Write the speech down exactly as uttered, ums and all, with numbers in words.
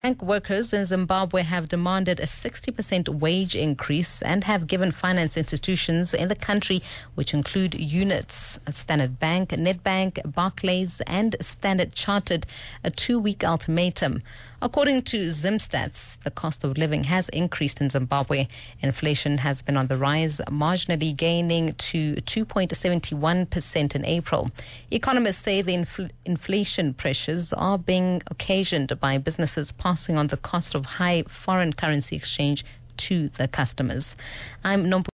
Bank workers in Zimbabwe have demanded a sixty percent wage increase and have given finance institutions in the country, which include units, Standard Bank, Nedbank, Barclays and Standard Chartered, a two-week ultimatum. According to Zimstats, the cost of living has increased in Zimbabwe. Inflation has been on the rise, marginally gaining to two point seven one percent in April. Economists say the infl- inflation pressures are being occasioned by businesses passing on the cost of high foreign currency exchange to the customers. I'm Nompu